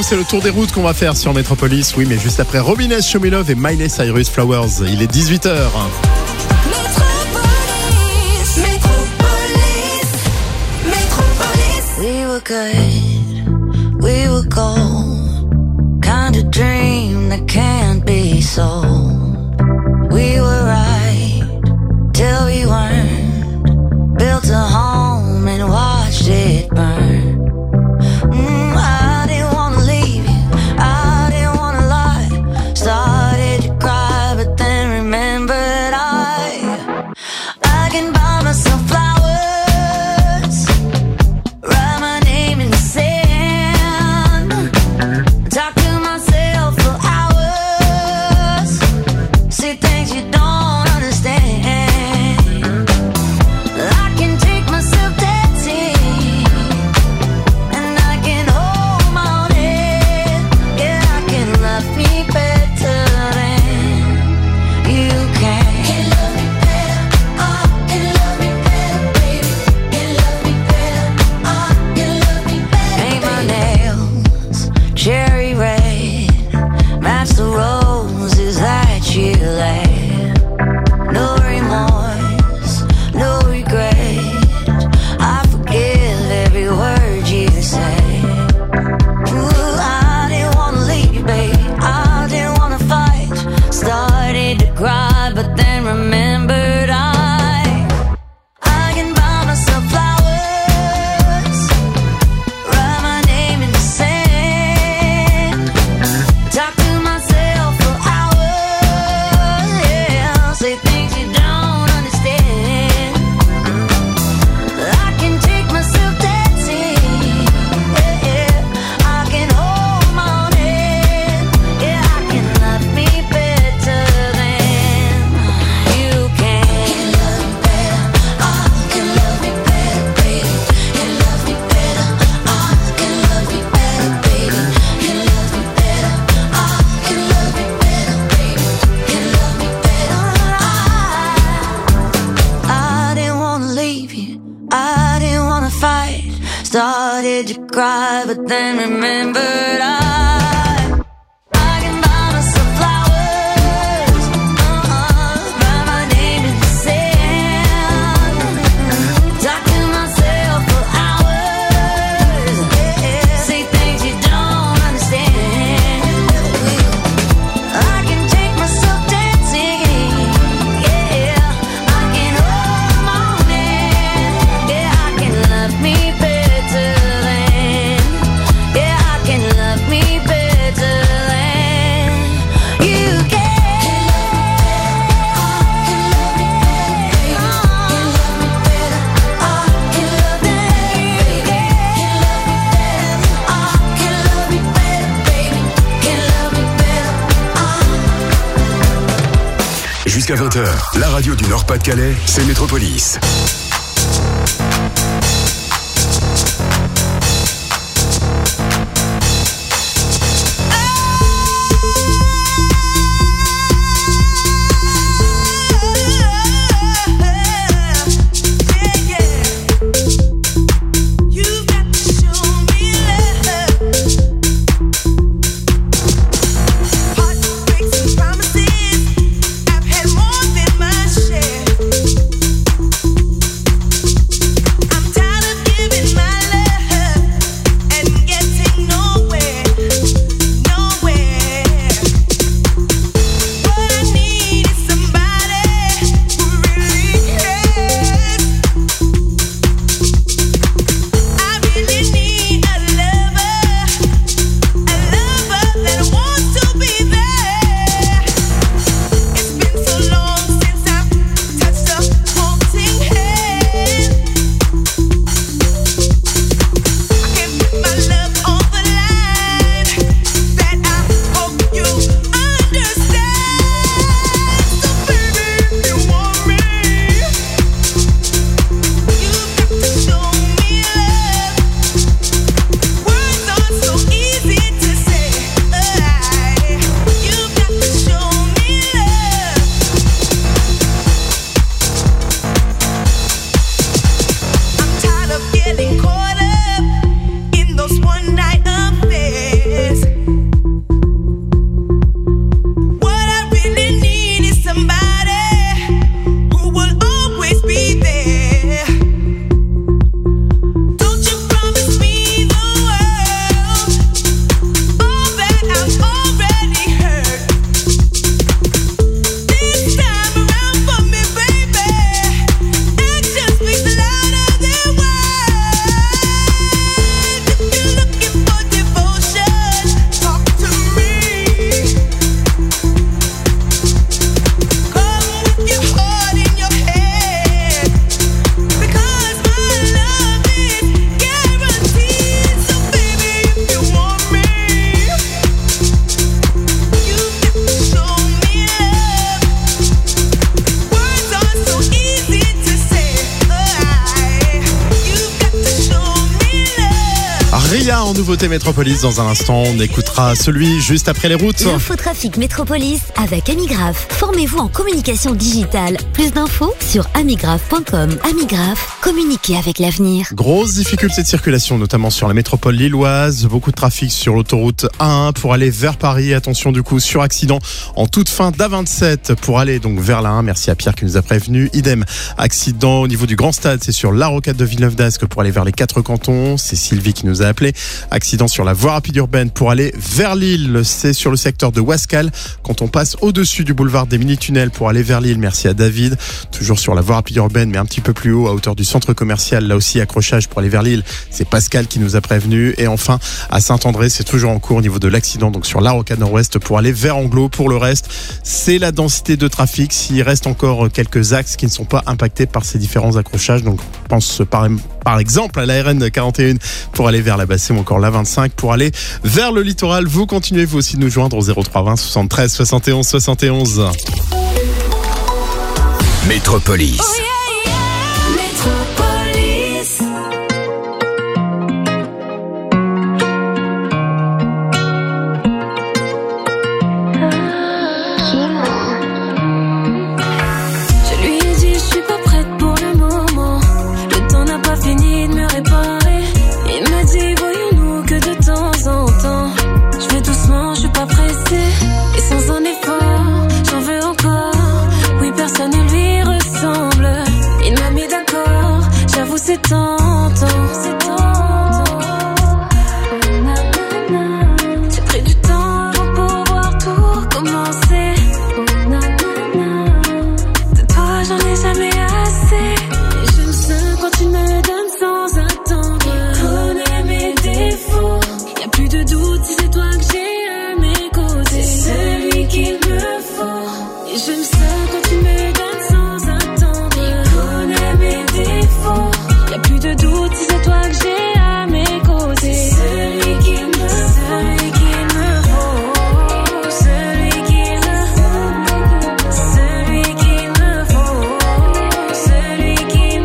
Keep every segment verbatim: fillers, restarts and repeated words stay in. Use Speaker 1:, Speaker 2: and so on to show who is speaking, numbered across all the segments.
Speaker 1: c'est le tour des routes qu'on va faire sur Métropolis. Oui, mais juste après Robin S, Show Me Love et Miley Cyrus, Flowers. Il est dix-huit heures.
Speaker 2: Métropolis, Métropolis, Métropolis.
Speaker 3: We were good, we were gold. Kind of dream that can't be sold. We were right till we weren't. Built a home and watched it burn. Mm, I didn't wanna leave you, I didn't wanna lie. Started to cry, but then remembered I I can buy myself flowers, write my name in the sand, talk to myself for hours, say things you don't understand. I can take myself dancing, and I can hold my own head. Yeah, I can love me better than you can. Can love me better, oh, can love me better, baby. Can love me better, oh, can love me better. Paint my nails cherry red, match the roses that you laid. No remorse, no regret. I forgive every word you say. Ooh, I didn't wanna leave you, baby. I didn't wanna fight. Started to cry, but then remembered I I can buy myself flowers, write my name in the sand, talk to myself for hours, yeah, say things you don't understand. I can take myself dancing, yeah, yeah. I can hold my own head, yeah, I can love me better than you can. Can love me better, oh, can love me better, baby. Can love me better, oh, can love me better, baby. Can love me better, oh, can love me better, baby. Can love me better, I I didn't wanna leave you, I didn't wanna fight. Started to cry, but then remembered I I can buy myself flowers, uh-uh, write my name in the sand, talk to myself for hours, yeah, say things you don't understand. I can take myself dancing, yeah, I can hold my own hand, yeah, I can love me better than, yeah, I can love me better than you can.
Speaker 4: Jusqu'à vingt heures, la radio du Nord-Pas-de-Calais, c'est Métropolis.
Speaker 2: Promises, I've had more than my share.
Speaker 1: en nouveauté Métropolis. Dans un instant, on écoutera celui juste après les routes.
Speaker 5: L'infotrafic Métropolis avec Amigraph. Formez-vous en communication digitale. Plus d'infos sur amigraph point com. Amigraph, communiquez avec l'avenir.
Speaker 1: Grosse difficulté de circulation, notamment sur la métropole lilloise. Beaucoup de trafic sur l'autoroute A un pour aller vers Paris. Attention du coup sur accident en toute fin d'A vingt-sept pour aller donc vers la un. Merci à Pierre qui nous a prévenu. Idem, accident au niveau du Grand Stade, c'est sur la rocade de Villeneuve-d'Ascq pour aller vers les quatre cantons. C'est Sylvie qui nous a appelé. Accident sur la voie rapide urbaine pour aller vers Lille. C'est sur le secteur de Wascal quand on passe au-dessus du boulevard des mini-tunnels pour aller vers Lille. Merci à David. Toujours sur la voie rapide urbaine mais un petit peu plus haut à hauteur du centre commercial. Là aussi accrochage pour aller vers Lille. C'est Pascal qui nous a prévenu. Et enfin à Saint-André, c'est toujours en cours au niveau de l'accident donc sur la rocade nord-ouest pour aller vers Anglo. Pour le reste, c'est la densité de trafic. S'il reste encore quelques axes qui ne sont pas impactés par ces différents accrochages, donc je pense par, par exemple à la R N quarante et un pour aller vers la Bassée ou encore la vingt-cinq pour aller vers le littoral. Vous continuez vous aussi de nous joindre au zéro trois vingt soixante-treize soixante et onze soixante et onze.
Speaker 4: Métropolis.
Speaker 2: Oh yeah, yeah. Métropolis.
Speaker 6: Je lui ai dit je suis pas prête pour le moment. Le temps n'a pas fini de me réparer. Il me dit voyons-nous que de temps en temps. Je vais doucement, je suis pas pressée. Et sans un effort, j'en veux encore. Oui, personne ne lui ressemble. Il m'a mis d'accord, j'avoue c'est tentant. C'est tentant. J'ai pris du temps avant pour pouvoir tout recommencer. De toi j'en ai jamais assez. Et je me sens quand tu me donnes sans attendre. Tu connais mes défauts. Y'a plus de doute si c'est toi que j'ai à mes côtés. C'est celui qu'il me faut. Et je me sens quand tu me donnes sans attendre. Tu connais mes défauts. Y'a plus de doute si c'est toi que j'ai à mes côtés. C'est celui qu'il me faut. Celui qu'il me faut. Celui qu'il me faut. Celui qu'il me faut. Celui qu'il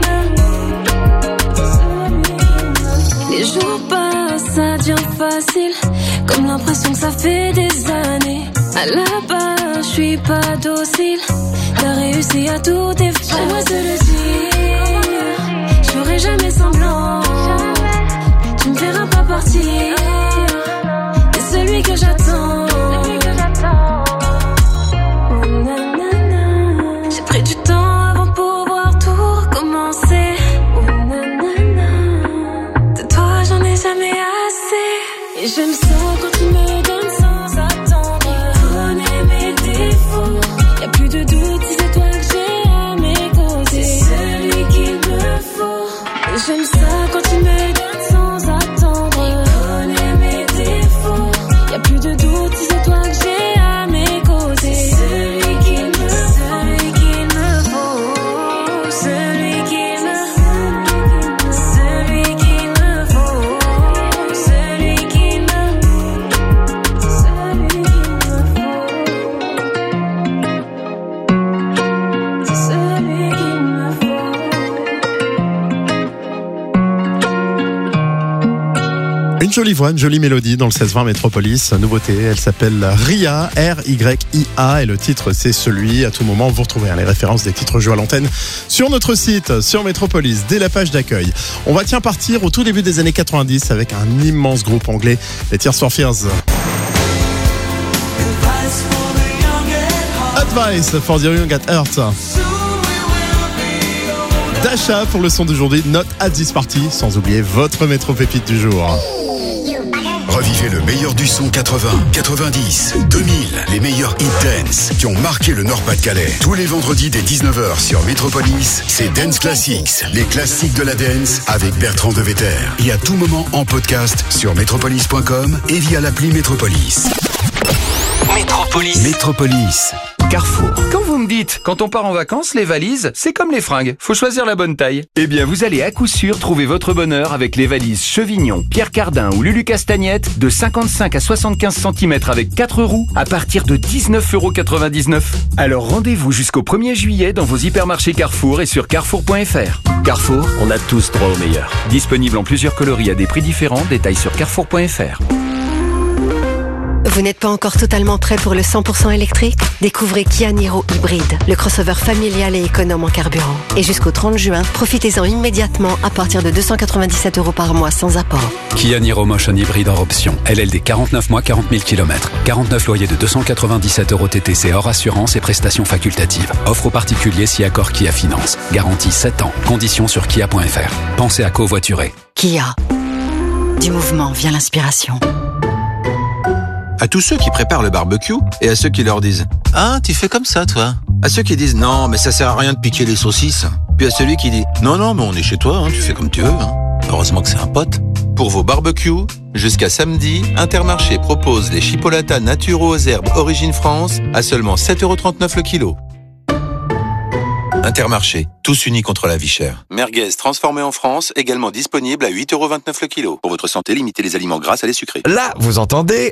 Speaker 6: me. Les jours passent, ça devient facile. Comme l'impression que ça fait des années. À la base, je suis pas docile. T'as réussi à tout effacer. À moi de le dire, je ferai jamais semblant. Tu me feras pas partir. T'es celui que j'attends. Oh, nanana. J'ai pris du temps avant pour pouvoir tout recommencer. Oh, nanana. De toi j'en ai jamais assez. Et je me sens quand tu me donnes sans attendre. Tu connais mes défauts. Y'a plus de doute si c'est toi que j'ai à mes côtés. C'est celui qu'il me faut. Et je me sens quand tu me donnes sans attendre. Tu connais mes défauts. Y'a plus de doute si c'est toi que j'ai à mes côtés. C'est celui qu'il me faut. Celui qu'il me faut. Celui qu'il me faut. Celui qu'il me faut. Celui qu'il me faut. Celui qu'il me faut. C'est celui qu'il me faut.
Speaker 1: Une jolie voix, une jolie mélodie dans le seize vingt Métropolis. Nouveauté, elle s'appelle Ria, R Y I A et le titre c'est celui. À tout moment, vous retrouvez les références des titres joués à l'antenne sur notre site, sur Métropolis, dès la page d'accueil. On va tiens partir au tout début des années quatre-vingt-dix avec un immense groupe anglais, les Tears for Fears. Advice for the Young at Heart. Dasha pour le son d'aujourd'hui, Not at This Party, sans oublier votre métro pépite du jour.
Speaker 4: Revivez le meilleur du son quatre-vingts, quatre-vingt-dix, deux mille, les meilleurs hits dance qui ont marqué le Nord-Pas-de-Calais. Tous les vendredis dès dix-neuf heures sur Métropolis, c'est Dance Classics, les classiques de la dance avec Bertrand Devetter. Et à tout moment en podcast sur métropolis point com et via l'appli Métropolis.
Speaker 7: Métropolis.
Speaker 4: Métropolis,
Speaker 7: Carrefour. Quand vous me dites, quand on part en vacances, les valises, c'est comme les fringues, faut choisir la bonne taille. Eh bien, vous allez à coup sûr trouver votre bonheur avec les valises Chevignon, Pierre Cardin ou Lulu Castagnette de cinquante-cinq à soixante-quinze centimètres avec quatre roues à partir de dix-neuf euros quatre-vingt-dix-neuf. Alors rendez-vous jusqu'au premier juillet dans vos hypermarchés Carrefour et sur carrefour point f r. Carrefour, on a tous droit au meilleur. Disponible en plusieurs coloris à des prix différents, détails sur carrefour point f r.
Speaker 8: Vous n'êtes pas encore totalement prêt pour le cent pour cent électrique? Découvrez Kia Niro Hybride, le crossover familial et économe en carburant. Et jusqu'au trente juin, profitez-en immédiatement à partir de deux cent quatre-vingt-dix-sept euros par mois sans apport.
Speaker 9: Kia Niro Motion Hybride hors option. L L D quarante-neuf mois, quarante mille kilomètres. quarante-neuf loyers de deux cent quatre-vingt-dix-sept euros T T C hors assurance et prestations facultatives. Offre aux particuliers si accord Kia Finance. Garantie sept ans. Conditions sur kia point f r. Pensez à covoiturer.
Speaker 8: Kia. Du mouvement vient l'inspiration.
Speaker 10: À tous ceux qui préparent le barbecue et à ceux qui leur disent « Ah, tu fais comme ça, toi ?» À ceux qui disent « Non, mais ça sert à rien de piquer les saucisses ». Puis à celui qui dit « Non, non, mais on est chez toi, hein, tu fais comme tu veux. Hein. » Heureusement que c'est un pote. Pour vos barbecues, jusqu'à samedi, Intermarché propose les chipolatas naturaux aux herbes Origine France à seulement sept euros trente-neuf le kilo. Intermarché, tous unis contre la vie chère. Merguez transformé en France, également disponible à huit euros vingt-neuf le kilo. Pour votre santé, limitez les aliments gras à les sucrés.
Speaker 11: Là, vous entendez?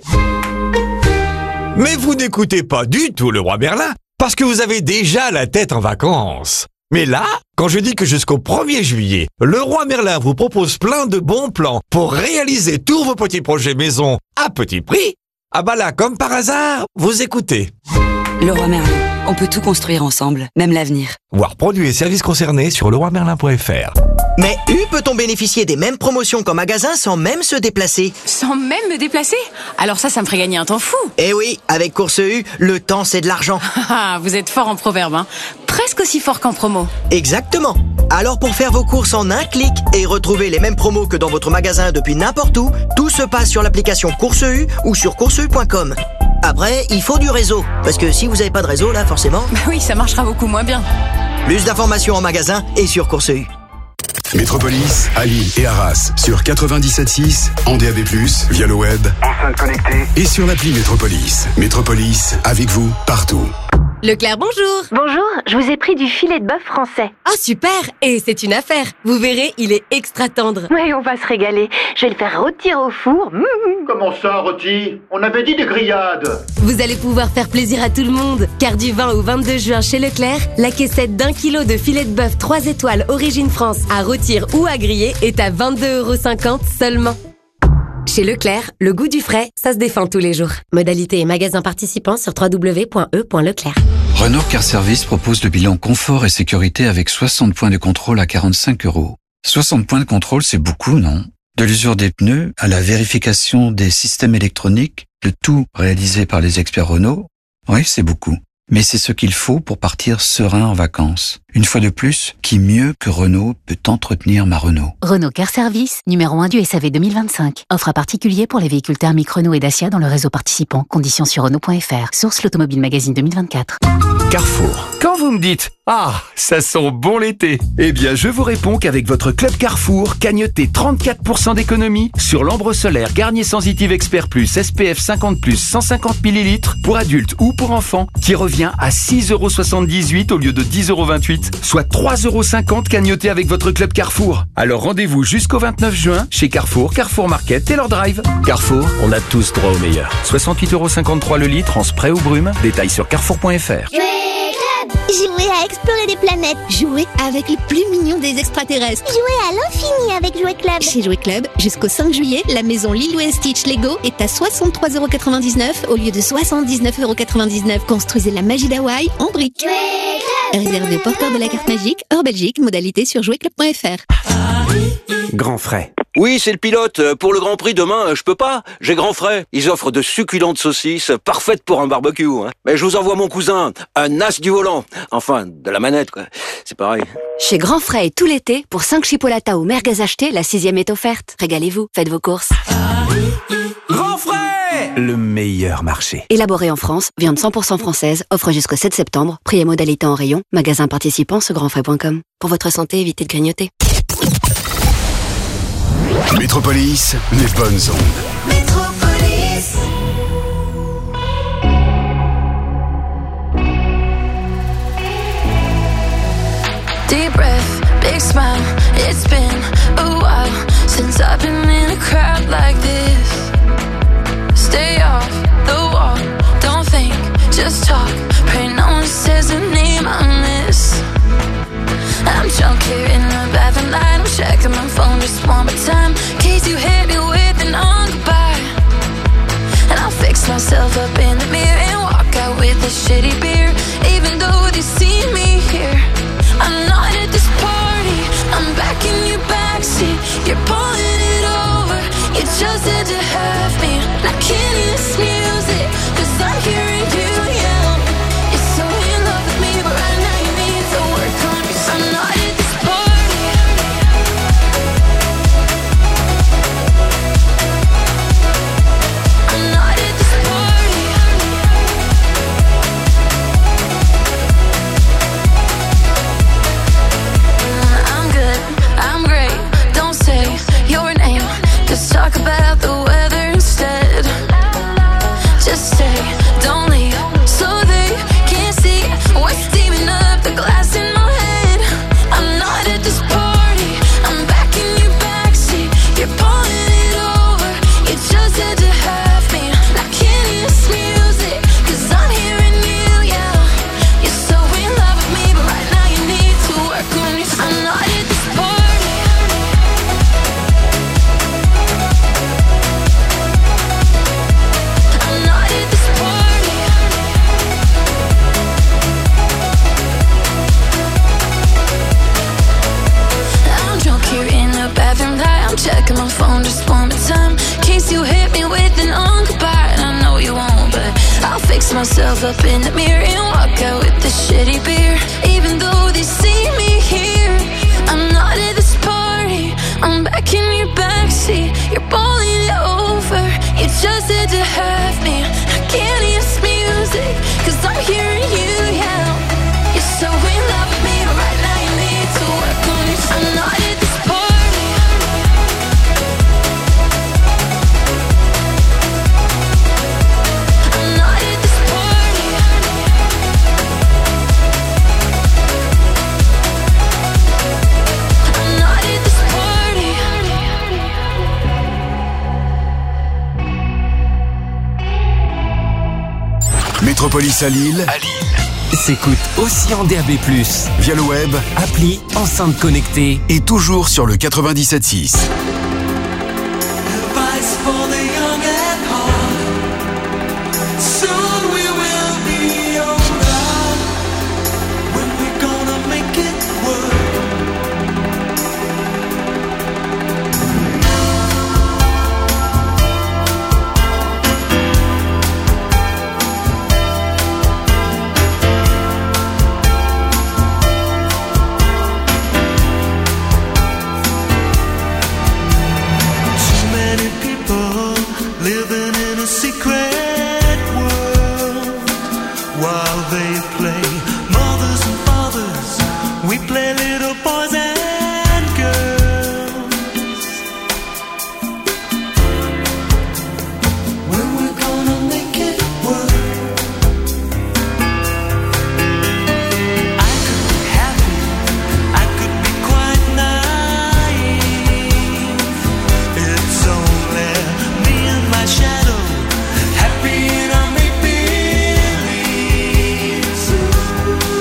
Speaker 11: Mais vous n'écoutez pas du tout le roi Merlin, parce que vous avez déjà la tête en vacances. Mais là, quand je dis que jusqu'au premier juillet, le roi Merlin vous propose plein de bons plans pour réaliser tous vos petits projets maison à petit prix, ah bah là, comme par hasard, vous écoutez.
Speaker 12: Le roi Merlin, on peut tout construire ensemble, même l'avenir.
Speaker 11: Voir produits et services concernés sur le roi merlin point f r.
Speaker 13: Mais U peut-on bénéficier des mêmes promotions qu'en magasin sans même se déplacer?
Speaker 14: Sans même me déplacer? Alors ça, ça me ferait gagner un temps fou.
Speaker 13: Eh oui, avec Course U, le temps c'est de l'argent.
Speaker 14: Ah, vous êtes fort en proverbe, hein. Presque aussi fort qu'en promo.
Speaker 13: Exactement. Alors pour faire vos courses en un clic et retrouver les mêmes promos que dans votre magasin depuis n'importe où, tout se passe sur l'application Course U ou sur course u point com. Après, il faut du réseau, parce que si vous n'avez pas de réseau, là, forcément...
Speaker 14: Bah oui, ça marchera beaucoup moins bien.
Speaker 13: Plus d'informations en magasin et sur Course U.
Speaker 4: Métropolis, à Lille et Arras, sur quatre-vingt-dix-sept six, en D A B plus, via le web, enceinte connectée et sur l'appli Métropolis. Métropolis, avec vous, partout.
Speaker 15: Leclerc, bonjour.
Speaker 16: Bonjour, je vous ai pris du filet de bœuf français.
Speaker 15: Ah, super. Et c'est une affaire. Vous verrez, il est extra tendre.
Speaker 16: Oui, on va se régaler. Je vais le faire rôtir au four. Mmh.
Speaker 17: Comment ça, rôti? On avait dit des grillades.
Speaker 15: Vous allez pouvoir faire plaisir à tout le monde, car du vingt au vingt-deux juin chez Leclerc, la caissette d'un kilo de filet de bœuf trois étoiles Origine France à rôtir ou à griller est à vingt-deux euros cinquante seulement. Chez Leclerc, le goût du frais, ça se défend tous les jours. Modalité et magasins participants sur w w w point e point leclerc.
Speaker 9: Renault Car Service propose le bilan confort et sécurité avec soixante points de contrôle à quarante-cinq euros. soixante points de contrôle, c'est beaucoup, non? De l'usure des pneus à la vérification des systèmes électroniques, le tout réalisé par les experts Renault. Oui, c'est beaucoup. Mais c'est ce qu'il faut pour partir serein en vacances. Une fois de plus, qui mieux que Renault peut entretenir ma Renault?
Speaker 18: Renault Car Service, numéro un du S A V deux mille vingt-cinq. Offre à particulier pour les véhicules thermiques Renault et Dacia dans le réseau participant. Conditions sur Renault point f r. Source l'Automobile Magazine deux mille vingt-quatre.
Speaker 7: Carrefour. Quand vous me dites « Ah, ça sent bon l'été », eh bien je vous réponds qu'avec votre club Carrefour, cagnotez trente-quatre pour cent d'économie sur l'ambre solaire Garnier Sensitive Expert Plus S P F cinquante plus cent cinquante millilitres pour adultes ou pour enfants qui revient à six euros soixante-dix-huit au lieu de dix euros vingt-huit, soit trois euros cinquante cagnotés avec votre club Carrefour. Alors rendez-vous jusqu'au vingt-neuf juin chez Carrefour, Carrefour Market et leur drive. Carrefour, on a tous droit au meilleur. soixante-huit euros cinquante-trois le litre en spray ou brume. Détails sur carrefour point f r.
Speaker 19: Jouer à explorer des planètes.
Speaker 20: Jouer avec les plus mignons des extraterrestres.
Speaker 19: Jouer à l'infini avec Jouet Club.
Speaker 20: Chez Jouet Club, jusqu'au cinq juillet, la maison Lilo et Stitch Lego est à soixante-trois euros quatre-vingt-dix-neuf au lieu de soixante-dix-neuf euros quatre-vingt-dix-neuf. Construisez la magie d'Hawaï en briques. Réservé aux porteurs de la carte magique, hors Belgique, modalité sur jouet club point f r.
Speaker 21: Grand frais. Oui, c'est le pilote. Pour le Grand Prix demain, je peux pas. J'ai Grand Frais. Ils offrent de succulentes saucisses, parfaites pour un barbecue. Hein. Mais je vous envoie mon cousin, un as du volant. Enfin, de la manette, quoi. C'est pareil.
Speaker 22: Chez Grand Frais et tout l'été, pour cinq chipolatas ou merguez achetés, la sixième est offerte. Régalez-vous, faites vos courses.
Speaker 21: Grand Frais, le meilleur marché.
Speaker 22: Élaboré en France, viande cent pour cent française, offre jusqu'au sept septembre, prix et modalités en rayon, magasin participant sur grand frais point com. Pour votre santé, évitez de grignoter.
Speaker 4: Métropolis, les bonnes ondes.
Speaker 2: Métropolis.
Speaker 6: Deep breath, big smile. It's been a while since I've been in a crowd like this. Stay off the wall, don't think, just talk. Pray no one says the name I miss. I'm drunk here in the bathroom light. I'm checking my phone just one more time, in case you hit me with an on goodbye. And I'll fix myself up in the mirror and walk out with a shitty beer. Even though they see me here, I'm not at this party. I'm back in your backseat. You're pulling it over. You just had to have me. I can't hear this music, cause I'm hearing you yell. You're so in love with me, but right now you need to work on me. I'm not at this party. I'm not at this party. I'm good, I'm great. Don't say your name, just talk about the weather instead. Just stay, don't leave, so they can't see what's steaming up the glass in my head. I'm not at this party, I'm back in your backseat. You're pulling it over, you just had to have me. I can't hear this music, cause I'm hearing you yell. You're so in love with me, but right now you need to work on it. I'm not at this party. I'm not at this party. I'm drunk here in the bathroom light. I'm checking my phone just one more time, in case you hit me with an on goodbye. And I know you won't, but I'll fix myself up in the mirror and walk out with the shitty beer. Even though they see me here, I'm not at this party. I'm back in your backseat. You're pulling it over. You just had to have me. I can't hear this music, cause I'm hearing you yell. You're so in love with me, but right now you need to work on it. I'm not at this party. I'm not at this party. I'm not at this party.
Speaker 4: Métropolis à Lille,
Speaker 3: À Lille. S'écoute aussi en D A B plus,
Speaker 4: via le web
Speaker 3: appli, enceinte connectée.
Speaker 4: et toujours sur le quatre-vingt-dix-sept six.
Speaker 2: Advice for the young at heart. Soon we will be older. When we gonna make it work? Too many people living in a secret world. While they play mothers and fathers, we play little boys and girls. When we're gonna make it work? I could be happy, I could be quite naive. It's only me and my shadow, happy in our make-believes.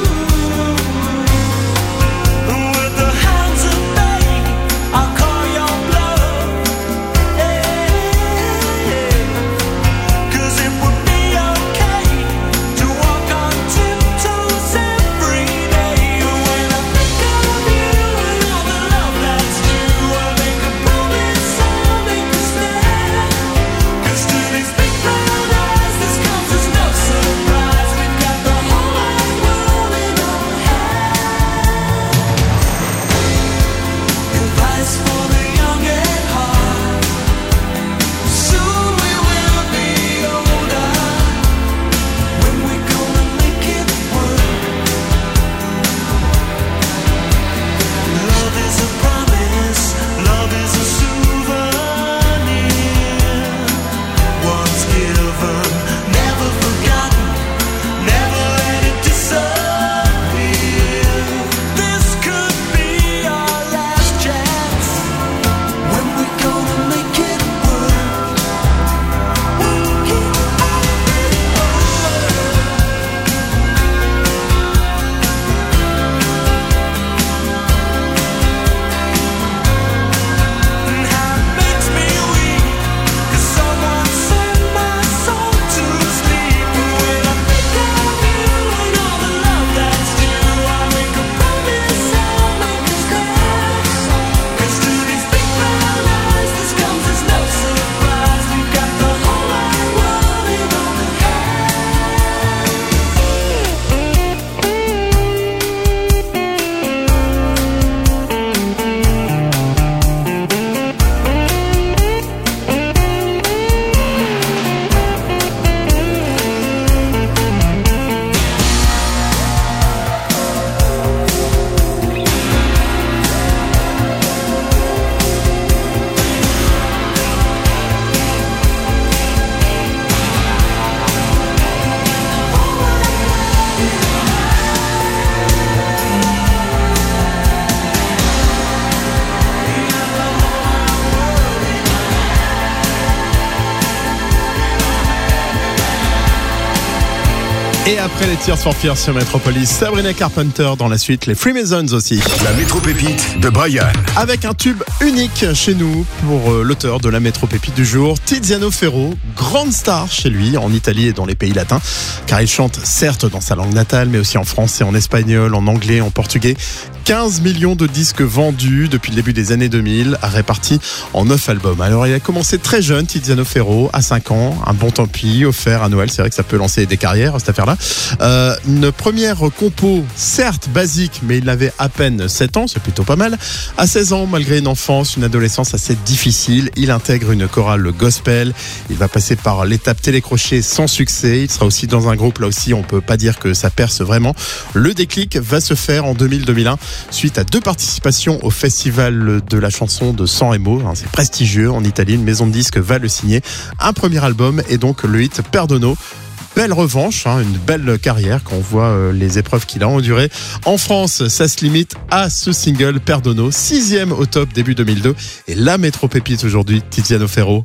Speaker 1: Et après les Tears for Fears sur Metropolis, Sabrina Carpenter dans la suite, les Freemasons aussi.
Speaker 4: La Métro-Pépite de Brian.
Speaker 1: Avec un tube unique chez nous pour euh, l'auteur de la Métro-Pépite du jour, Tiziano Ferro, grande star chez lui en Italie et dans les pays latins, car il chante certes dans sa langue natale, mais aussi en français, en espagnol, en anglais, en portugais. quinze millions de disques vendus depuis le début des années deux mille, répartis en neuf albums. Alors il a commencé très jeune, Tiziano Ferro, à cinq ans, un bon tant pis offert à Noël, c'est vrai que ça peut lancer des carrières cette affaire-là. Euh, une première compo, certes basique, mais il avait à peine sept ans, c'est plutôt pas mal. À seize ans, malgré une enfance, une adolescence assez difficile, il intègre une chorale gospel. Il va passer par l'étape télécrochet sans succès. Il sera aussi dans un groupe, là aussi on peut pas dire que ça perce vraiment. Le déclic va se faire en deux mille deux mille un, suite à deux participations au festival de la chanson de San Remo. C'est prestigieux en Italie, une maison de disques va le signer. Un premier album et donc le hit Perdono. Belle revanche, hein, une belle carrière quand on voit euh, les épreuves qu'il a endurées. En France, ça se limite à ce single Perdono, sixième au top début deux mille deux. Et la Métro-Pépite aujourd'hui, Tiziano Ferro.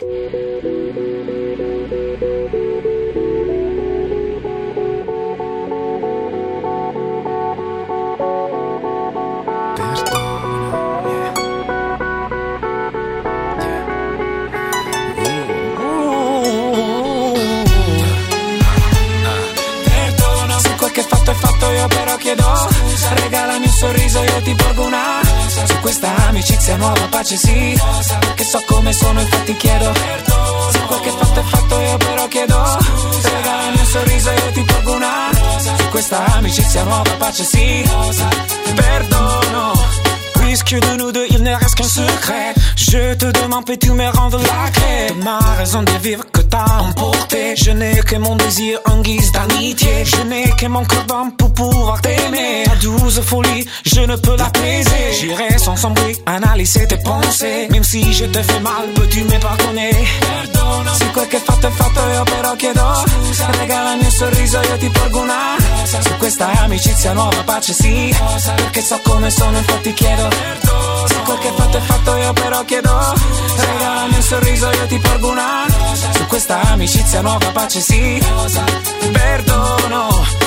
Speaker 2: Regalami un sorriso, io ti porgo una rosa. Su questa amicizia nuova pace sì rosa. Perché so come sono, infatti chiedo perdono. Se quel che fatto è fatto, io però chiedo scusa. Regalami un sorriso, io ti porgo una rosa. Su questa amicizia nuova pace sì rosa. Perdono. Puisque de nous deux il ne reste qu'un secret, je te demande peux-tu me rendre la clé de ma raison de vivre que t'as emporté. Je n'ai que mon désir en guise d'amitié, je n'ai que mon cœur d'homme pour pouvoir t'aimer. Ta douce folie, je ne peux l'apaiser. J'irai sans son bruit analyser tes pensées. Même si je te fais mal, peux-tu me pardonner? Perdono. Se quel che fatto è fatto, io però chiedo scusa. Regalami un sorriso, io ti porgo una rosa. Su questa amicizia nuova pace sì rosa. Perché so come sono, infatti chiedo perdono. Se quel che fatto è fatto, io però chiedo scusa. Regalami un sorriso, io ti porgo una rosa. Su questa amicizia nuova pace sì rosa. Perdono.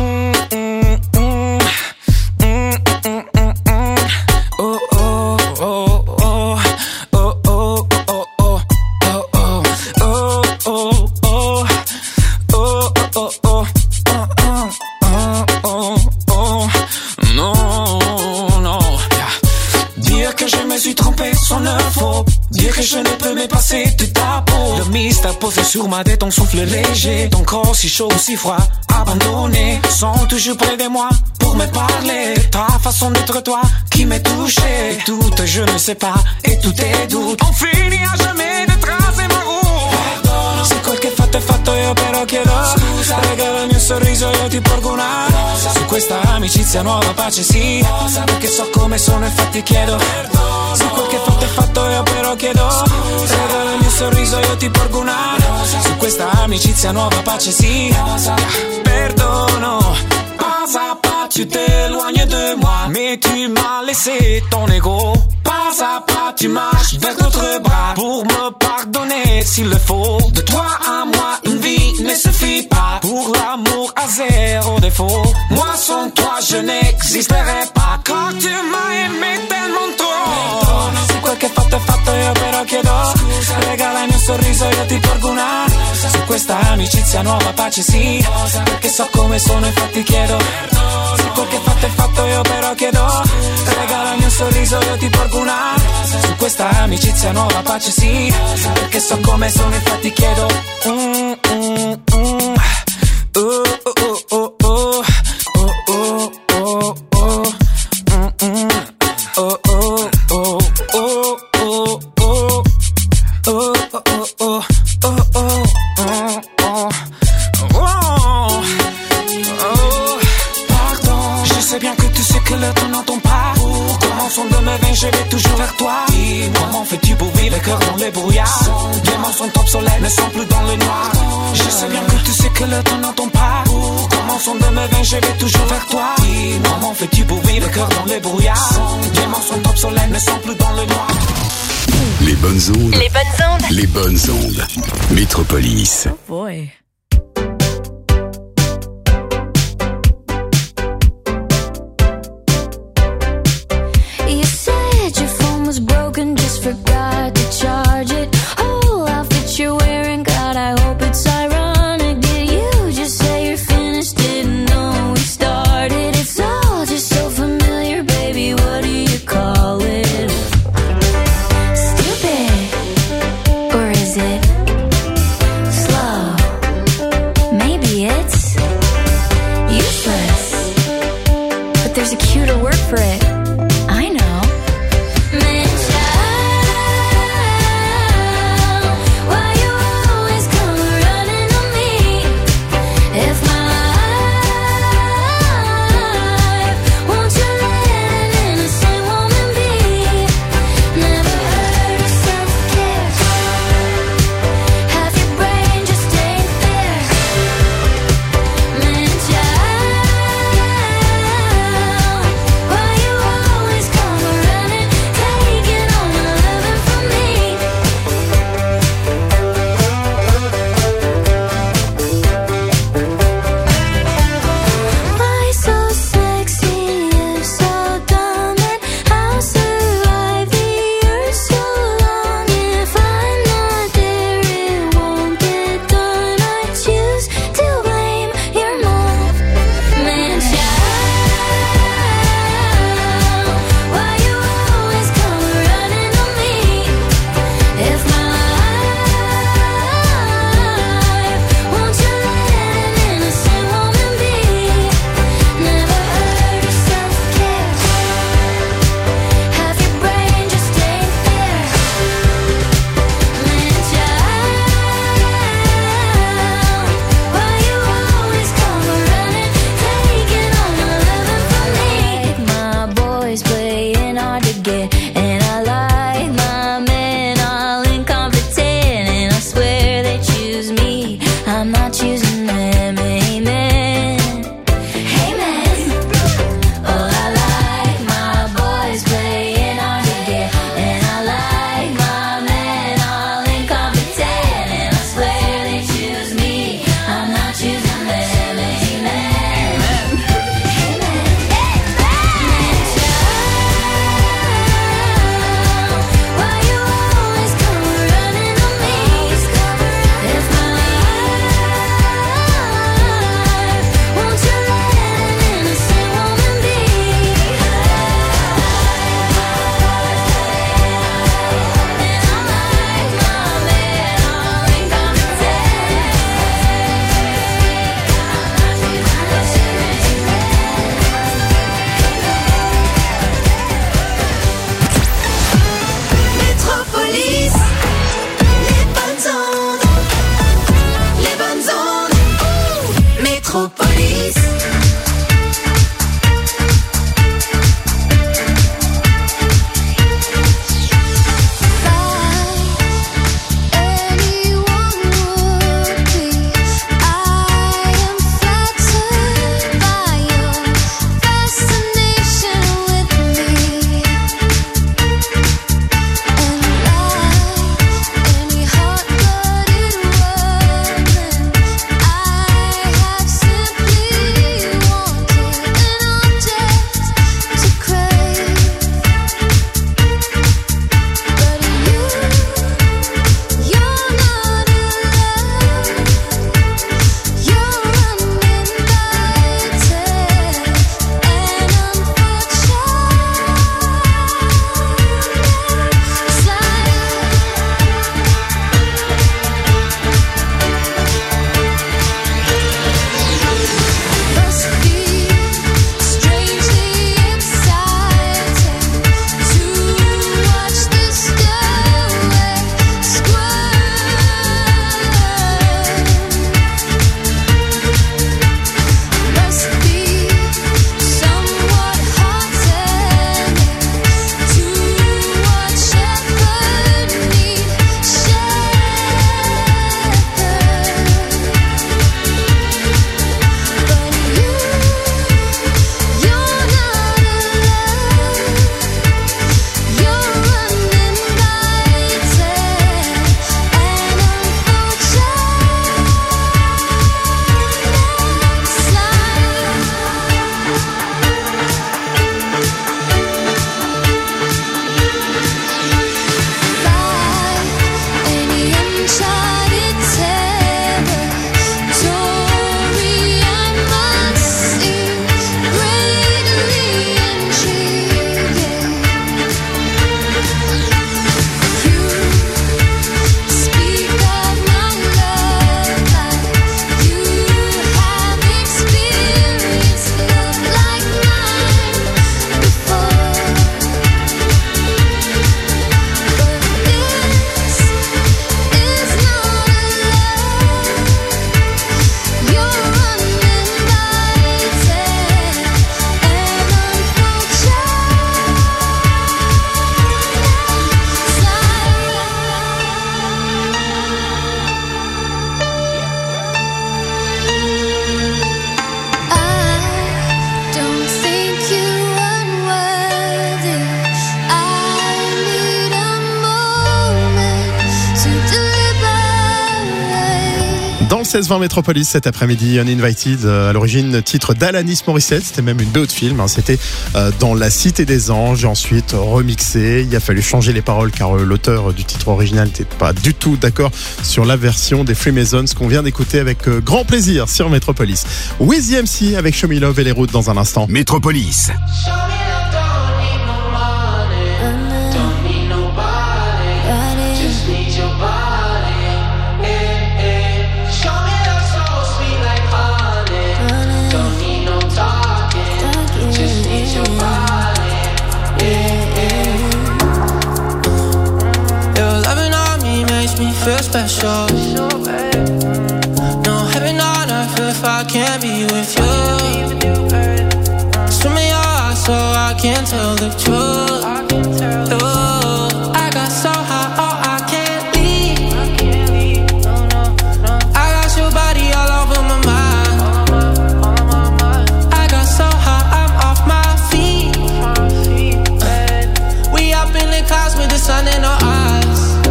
Speaker 2: Je ne peux me passer de ta peau. Le mystère posé sur ma tête, ton souffle léger. Ton corps si chaud, si froid, abandonné. Sont toujours près de moi pour me parler. Ta façon d'être toi qui m'est touché. Et tout, je ne sais pas, et tout est doute. On finit à jamais de tracer ma route. Perdono. Se quel che fatto è fatto, io però chiedo scusa. Regalami un sorriso, io ti porgo una rosa. Su questa amicizia nuova pace sì rosa. Perché so come sono, infatti chiedo perdono. Se quel che fatto è fatto, io però chiedo scusa. Regalami un sorriso, io ti porgo una rosa. Su questa amicizia nuova pace sì rosa. Perdono. Pas à pas tu t'éloignes de moi, mais tu m'as laissé ton ego. Pas à pas tu marches vers d'autres bras pour me pardonner s'il le faut. De toi à moi une vie ne suffit pas. Pour l'amour à zéro défaut. Moi sans toi je n'existerai pas. Car tu m'as aimé tellement trop. Se quel che fatto è fatto, io però chiedo scusa. Regalami un sorriso, io ti porgo una rosa. Su questa amicizia nuova pace sì rosa. Perché so come sono, infatti chiedo perdono. Se quel che fatto è fatto, io però chiedo scusa. Regalami un sorriso, io ti porgo una rosa. Su questa amicizia nuova pace sì rosa. Perché so come sono, infatti chiedo mm, mm, mm. Oh, oh, oh, oh, oh. Oh, oh, oh, oh. Mm, mm. Oh, oh, oh, oh, oh, oh. Oh, oh, oh, oh, oh, oh, oh, oh, oh. Pardon, je sais bien que tu sais que le temps n'entend pas. Pour commençons de me venger, je vais toujours vers toi. Comment fais-tu pour vivre le cœur dans le brouillard? Les mensonges obsolètes ne sont plus dans le noir. Je sais bien que tu sais que le temps n'entend pas. Pour commençons de me venger, je vais toujours vers toi. Comment fais-tu pour vivre le cœur dans le brouillard? Les mensonges obsolètes ne sont plus dans le noir.
Speaker 4: Les bonnes ondes.
Speaker 16: Les bonnes ondes.
Speaker 4: Les bonnes ondes. Métropolis.
Speaker 5: Boy.
Speaker 6: there's a cuter word for it. I know. Why you
Speaker 1: Dans le seize vingt Métropolis cet après-midi, Uninvited, à l'origine titre d'Alanis Morissette, c'était même une B O de film, hein. C'était dans La Cité des Anges, et ensuite remixé. Il a fallu changer les paroles car l'auteur du titre original n'était pas du tout d'accord sur la version des Freemasons qu'on vient d'écouter avec grand plaisir sur Métropolis. Wiz M C avec Show Me Love et les routes dans un instant.
Speaker 4: Métropolis.
Speaker 2: Feel special. No heaven on earth if I can't be with you. Swim in your eyes so I can't tell the truth. Ooh, I got so high, oh I can't leave. I got your body all over my mind. I got so high, I'm off my feet. We up in the clouds with the sun in our eyes.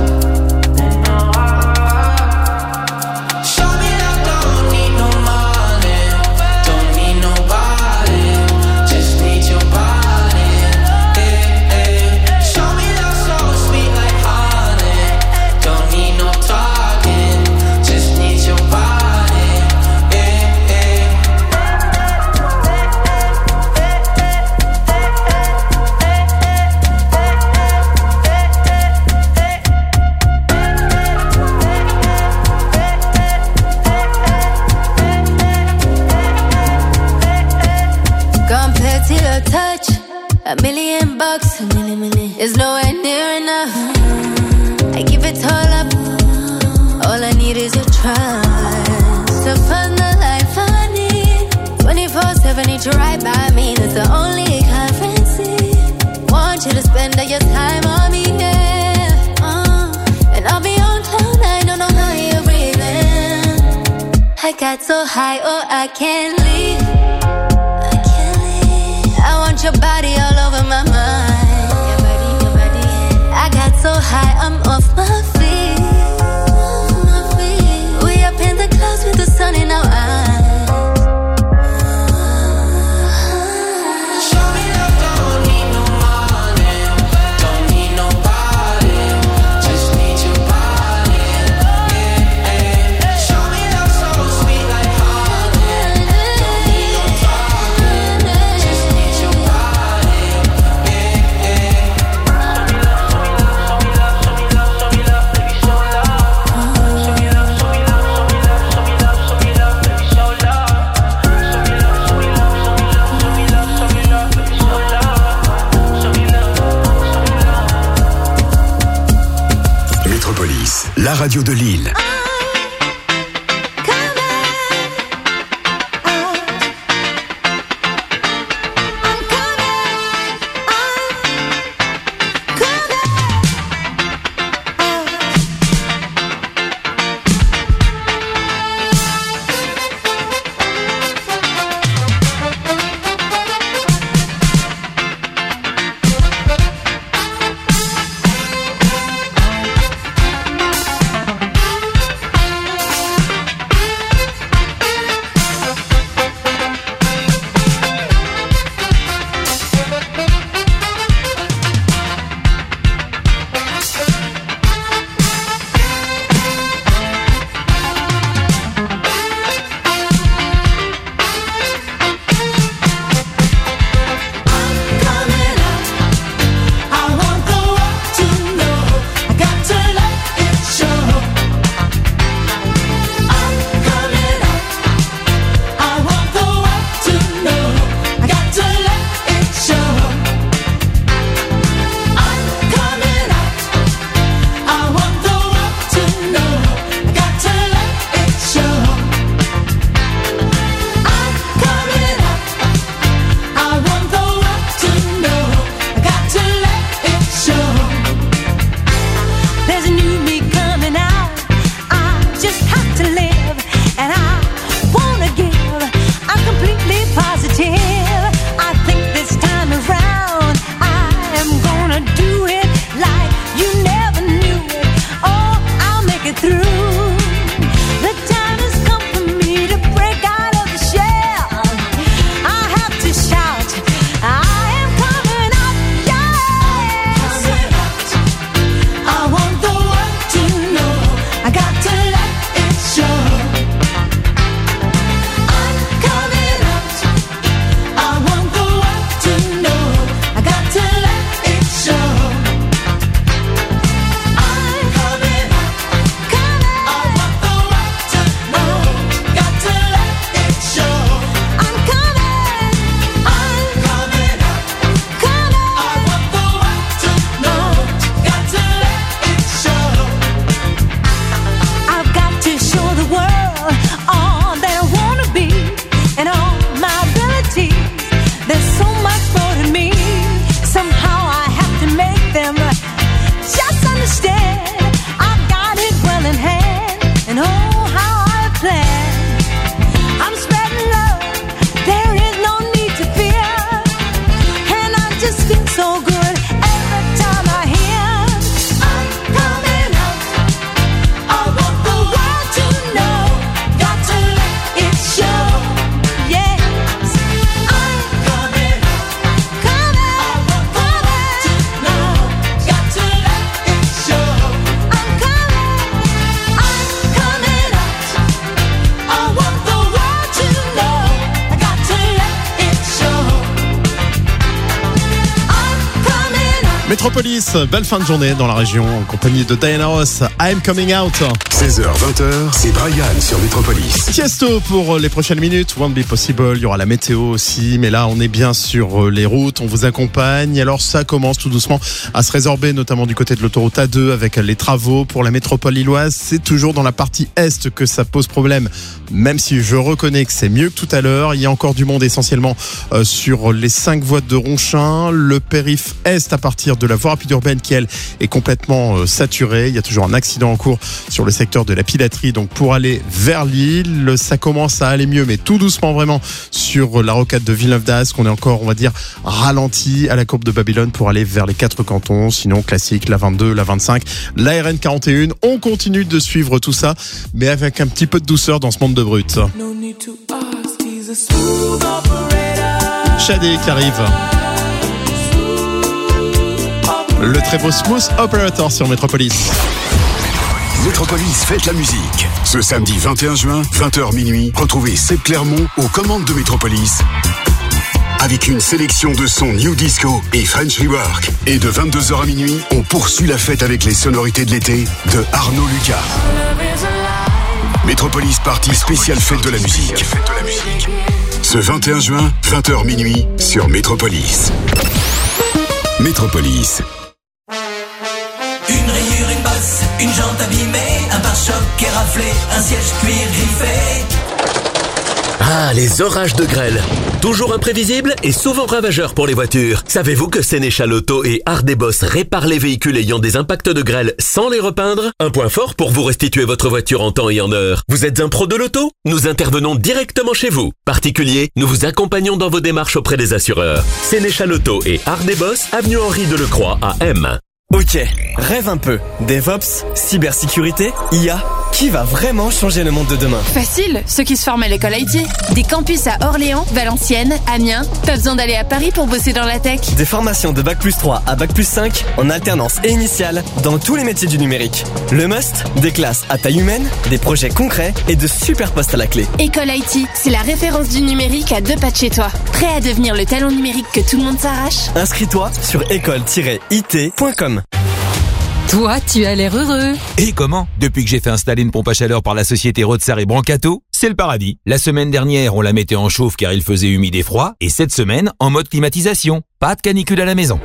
Speaker 6: A million bucks, a million, million is nowhere near enough. I give it all up. All I need is your trust to find the life I need. twenty-four seven, need you right by me. That's the only currency. Want you to spend all your time on me, yeah. Uh, and I'll be on cloud nine, don't know how you're breathing. I got so high, oh I can't leave. I want your body all over my mind. Your body, your body. I got so high, I'm off my feet. Off my feet. We up in the clouds with the sun in our eyes.
Speaker 4: La radio de Lille.
Speaker 1: Métropolis, belle fin de journée dans la région en compagnie de Diana Ross, I'm Coming Out.
Speaker 4: seize heures vingt, c'est Brian sur Métropolis.
Speaker 1: Tiesto pour les prochaines minutes, Won't Be Possible, il y aura la météo aussi, mais là on est bien sur les routes, on vous accompagne. Alors ça commence tout doucement à se résorber, notamment du côté de l'autoroute A deux avec les travaux pour la métropole lilloise. C'est toujours dans la partie est que ça pose problème, même si je reconnais que c'est mieux que tout à l'heure. Il y a encore du monde essentiellement euh, sur les cinq voies de Ronchin, le périph' est à partir de la voie rapide urbaine qui elle est complètement euh, saturée. Il y a toujours un accident en cours sur le secteur de la Pilaterie, donc pour aller vers Lille, ça commence à aller mieux, mais tout doucement vraiment sur la rocade de Villeneuve d'Ascq. On est encore, on va dire, ralenti à la courbe de Babylone pour aller vers les quatre cantons. Sinon, classique, la vingt-deux, la vingt-cinq, la R N quarante et un. On continue de suivre tout ça, mais avec un petit peu de douceur dans ce monde de brut. Shadé qui arrive. Le très beau Smooth Operator sur Métropolis.
Speaker 4: Métropolis fête la musique. Ce samedi vingt et un juin, vingt heures minuit, retrouvez Seb Clermont aux commandes de Métropolis. Avec une sélection de sons New Disco et French Rework. Et de vingt-deux heures à minuit, on poursuit la fête avec les sonorités de l'été de Arnaud Lucas. Métropolis Party spéciale fête de la musique. Ce vingt et un juin, vingt heures minuit, sur Métropolis. Métropolis.
Speaker 5: Une rayure, une bosse, une jante abîmée, un pare-choc éraflé, un siège cuir griffé.
Speaker 8: Ah, les orages de grêle. Toujours imprévisibles et souvent ravageurs pour les voitures. Savez-vous que Sénéchal Auto et Ardebos réparent les véhicules ayant des impacts de grêle sans les repeindre? Un point fort pour vous restituer votre voiture en temps et en heure. Vous êtes un pro de l'auto? Nous intervenons directement chez vous. Particulier, nous vous accompagnons dans vos démarches auprès des assureurs. Sénéchal Auto et Ardebos, avenue Henri Delecroix à M.
Speaker 23: Ok, rêve un peu. DevOps, cybersécurité, I A. Qui va vraiment changer le monde de demain?
Speaker 14: Facile, ceux qui se forment à l'école I T. Des campus à Orléans, Valenciennes, Amiens. Pas besoin d'aller à Paris pour bosser dans la tech.
Speaker 23: Des formations de bac plus trois à bac plus cinq, en alternance et initiale, dans tous les métiers du numérique. Le must, des classes à taille humaine, des projets concrets et de super postes à la clé.
Speaker 14: École I T, c'est la référence du numérique à deux pas de chez toi. Prêt à devenir le talent numérique que tout le monde s'arrache?
Speaker 23: Inscris-toi sur école tiret I T point com.
Speaker 24: Toi, tu as l'air heureux.
Speaker 10: Et comment? Depuis que j'ai fait installer une pompe à chaleur par la société Rotsar et Brancato, c'est le paradis. La semaine dernière, on la mettait en chauffe car il faisait humide et froid, et cette semaine, en mode climatisation. Pas de canicule à la maison.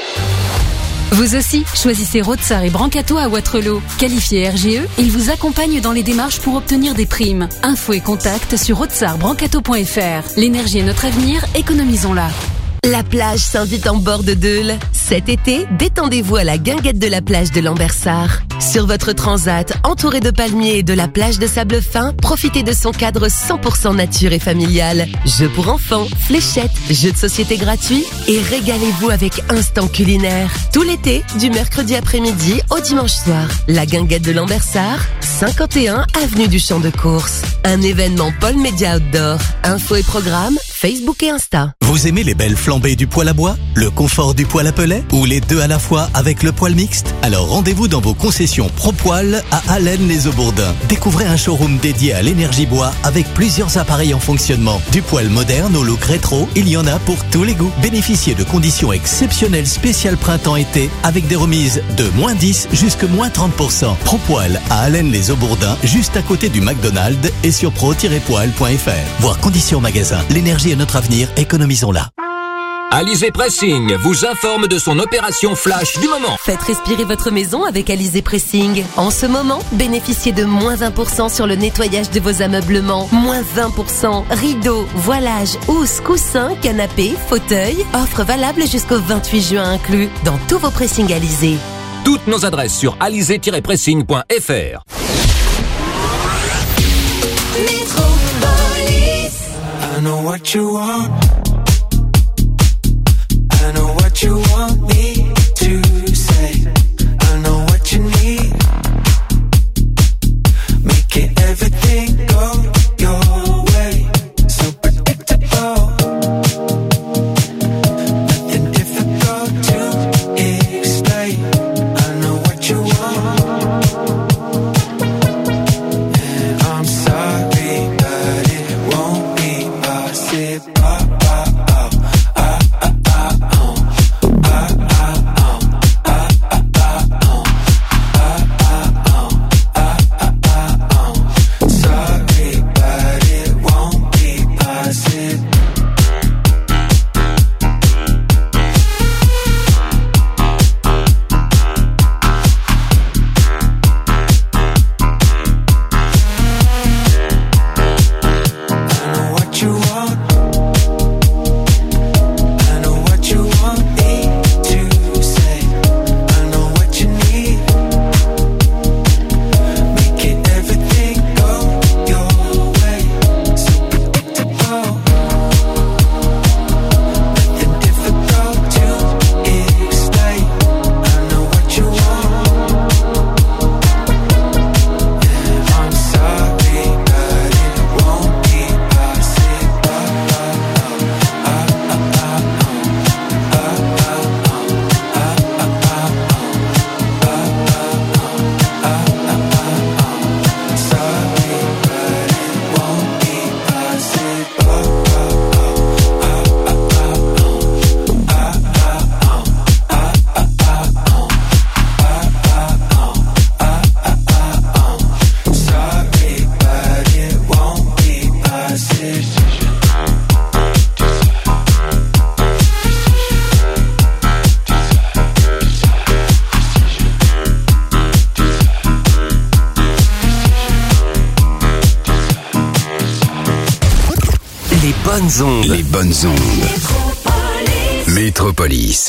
Speaker 24: Vous aussi, choisissez Rotsar et Brancato à Waterloo. Qualifié R G E, ils vous accompagnent dans les démarches pour obtenir des primes. Infos et contacts sur rotsar brancato point f r. L'énergie est notre avenir, économisons-la.
Speaker 25: La plage s'invite en bord de Deule. Cet été, détendez-vous à la guinguette de la plage de Lambersart. Sur votre transat, entouré de palmiers et de la plage de sable fin, profitez de son cadre cent pour cent nature et familial. Jeux pour enfants, fléchettes, jeux de société gratuits et régalez-vous avec Instant Culinaire. Tout l'été, du mercredi après-midi au dimanche soir. La guinguette de Lambersart, cinquante et un avenue du Champ de Course. Un événement Paul Média Outdoor. Infos et programmes, Facebook et Insta.
Speaker 26: Vous aimez les belles flambées du poêle à bois, le confort du poêle à pellet ou les deux à la fois avec le poêle mixte? Alors rendez-vous dans vos concessions ProPoil à Allen-les-Aubourdins. Découvrez un showroom dédié à l'énergie bois avec plusieurs appareils en fonctionnement. Du poêle moderne au look rétro, il y en a pour tous les goûts. Bénéficiez de conditions exceptionnelles spéciales printemps-été avec des remises de moins dix jusqu'à moins trente pour cent. ProPoil à Allen-les-Aubourdins, juste à côté du McDonald's et sur pro tiret poil point f r. Voir conditions magasin. L'énergie est notre avenir, économisons-la.
Speaker 27: Alizé Pressing vous informe de son opération flash du moment.
Speaker 25: Faites respirer votre maison avec Alizé Pressing. En ce moment, bénéficiez de moins vingt pour cent sur le nettoyage de vos ameublements. Moins vingt pour cent. Rideaux, voilages, housses, coussins, canapés, fauteuils. Offre valable jusqu'au vingt-huit juin inclus dans tous vos pressings Alizé.
Speaker 27: Toutes nos adresses sur alizé tiret pressing point f r.
Speaker 2: I know what you want. I know what you want me to say. I know what you need. Making everything go your way. So predictable. Nothing difficult to explain. I know what you want. And I'm sorry, but it won't be possible.
Speaker 3: bonnes ondes.
Speaker 4: Les bonnes ondes. Métropolis.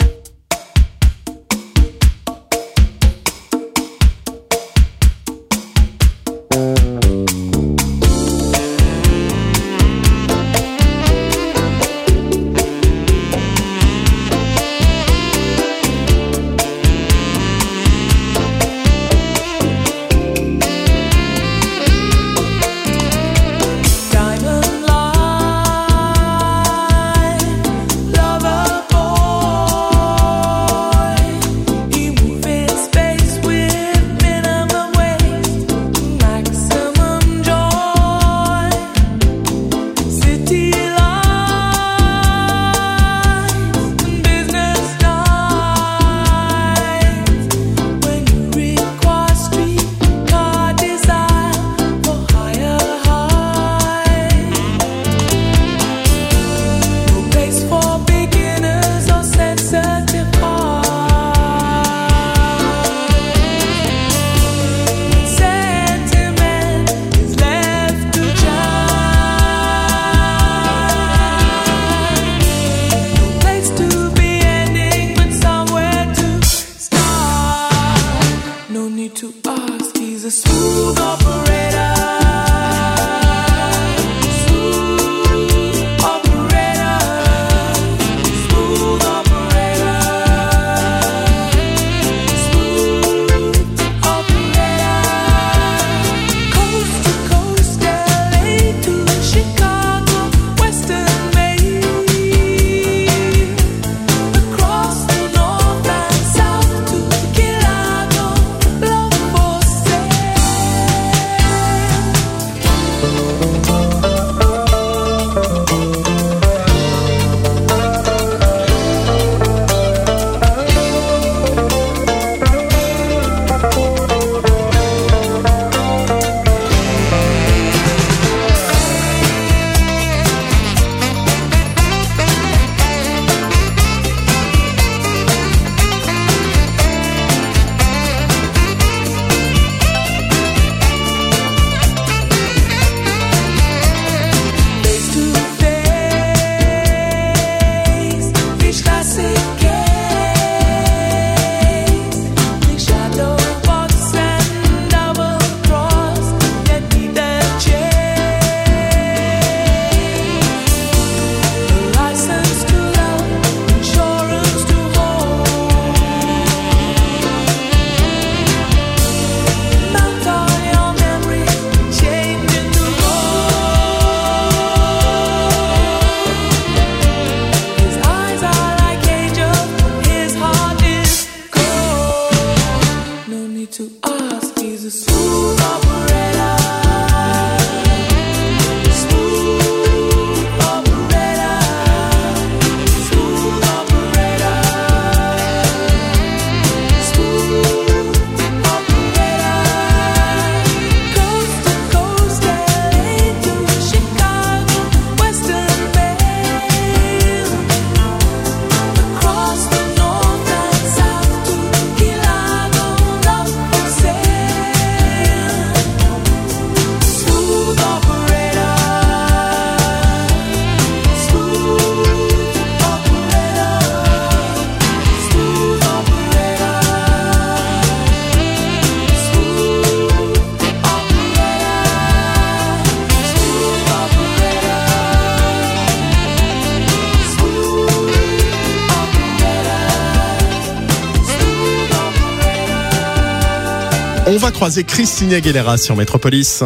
Speaker 1: On va croiser Christina Aguilera sur Métropolis.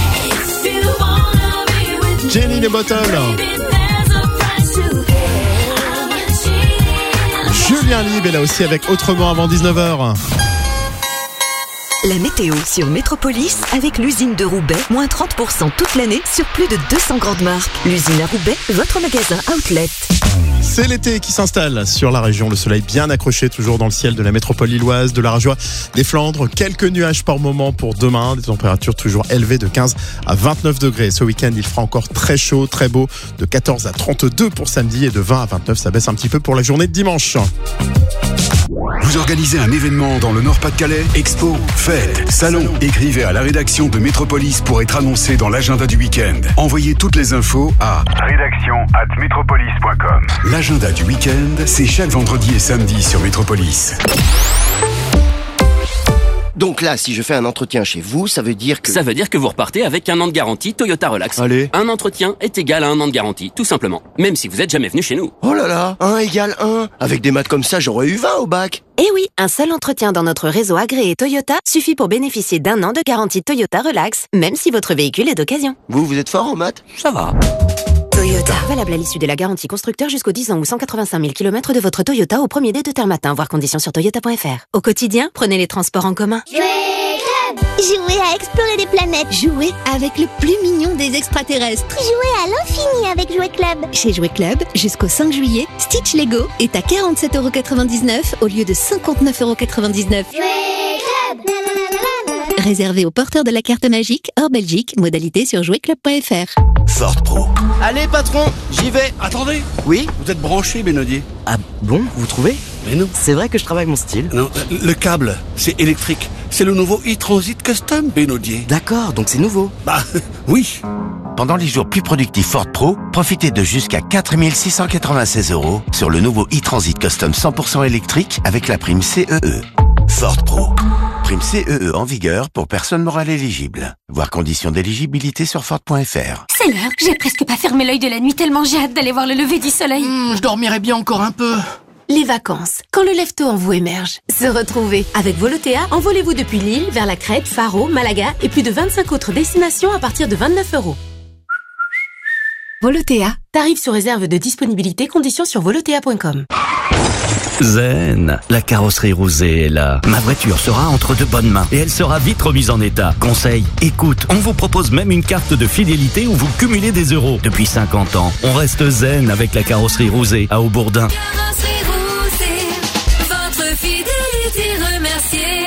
Speaker 1: Jenny the Bottle. Julien Lieb est là aussi avec Autrement avant dix-neuf heures.
Speaker 9: La météo sur Métropolis avec l'usine de Roubaix, moins trente pour cent toute l'année sur plus de deux cents grandes marques. L'usine à Roubaix, votre magasin outlet.
Speaker 1: C'est l'été qui s'installe sur la région. Le soleil bien accroché toujours dans le ciel de la métropole lilloise, de la Rajoie, des Flandres. Quelques nuages par moment pour demain. Des températures toujours élevées de quinze à vingt-neuf degrés. Ce week-end, il fera encore très chaud, très beau. De quatorze à trente-deux pour samedi et de vingt à vingt-neuf, ça baisse un petit peu pour la journée de dimanche.
Speaker 4: Vous organisez un événement dans le Nord-Pas-de-Calais? Expo, fête, salon. Écrivez à la rédaction de Métropolis pour être annoncé dans l'agenda du week-end. Envoyez toutes les infos à rédaction arobase métropolis point com. L'agenda du week-end, c'est chaque vendredi et samedi sur Métropolis.
Speaker 7: Donc là, si je fais un entretien chez vous, ça veut dire que...
Speaker 11: Ça veut dire que vous repartez avec un an de garantie Toyota Relax.
Speaker 7: Allez.
Speaker 11: Un entretien est égal à un an de garantie, tout simplement. Même si vous êtes jamais venu chez nous.
Speaker 7: Oh là là, un égale un. Avec des maths comme ça, j'aurais eu vingt au bac.
Speaker 12: Eh oui, un seul entretien dans notre réseau agréé Toyota suffit pour bénéficier d'un an de garantie Toyota Relax, même si votre véhicule est d'occasion.
Speaker 7: Vous, vous êtes fort en maths?
Speaker 11: Ça va.
Speaker 12: Toyota. Valable à l'issue de la garantie constructeur jusqu'aux dix ans ou cent quatre-vingt-cinq mille kilomètres de votre Toyota au premier dé de terme matin, voir conditions sur toyota point f r. Au quotidien, prenez les transports en commun.
Speaker 19: Jouer Club. Jouer à explorer des planètes.
Speaker 20: Jouer avec le plus mignon des extraterrestres.
Speaker 19: Jouer à l'infini avec Jouer Club.
Speaker 20: Chez Jouer Club, jusqu'au cinq juillet, Stitch Lego est à quarante-sept euros quatre-vingt-dix-neuf au lieu de cinquante-neuf euros quatre-vingt-dix-neuf.
Speaker 19: Jouer Club.
Speaker 20: Réservé aux porteurs de la carte magique hors Belgique, modalité sur jouer club point f r.
Speaker 7: Ford Pro. Allez patron, j'y vais.
Speaker 13: Attendez.
Speaker 7: Oui?
Speaker 13: Vous êtes branché, Benodier?
Speaker 7: Ah bon, vous trouvez?
Speaker 13: Mais non.
Speaker 7: C'est vrai que je travaille mon style.
Speaker 13: Non, le câble, c'est électrique. C'est le nouveau e-Transit Custom, Benodier.
Speaker 7: D'accord, donc c'est nouveau.
Speaker 13: Bah, oui.
Speaker 15: Pendant les jours plus productifs Ford Pro, profitez de jusqu'à quatre mille six cent quatre-vingt-seize euros sur le nouveau e-Transit Custom cent pour cent électrique avec la prime C E E. Ford Pro. Prime C E E en vigueur pour personnes morales éligibles. Voir conditions d'éligibilité sur Ford point f r.
Speaker 17: C'est l'heure, j'ai presque pas fermé l'œil de la nuit tellement j'ai hâte d'aller voir le lever du soleil.
Speaker 13: Mmh, je dormirais bien encore un peu.
Speaker 17: Les vacances, quand le lève-tôt en vous émerge. Se retrouver. Avec Volotea, envolez-vous depuis Lille vers la Crète, Faro, Malaga et plus de vingt-cinq autres destinations à partir de vingt-neuf euros. Volotea. Tarif sous réserve de disponibilité, conditions sur volotea point com.
Speaker 18: Zen, la carrosserie Rousée est là. Ma voiture sera entre de bonnes mains et elle sera vite remise en état. Conseil, écoute, on vous propose même une carte de fidélité où vous cumulez des euros. Depuis cinquante ans, on reste zen avec la carrosserie Rousée à Aubourdin.
Speaker 17: Carrosserie Rousée, votre fidélité remerciée.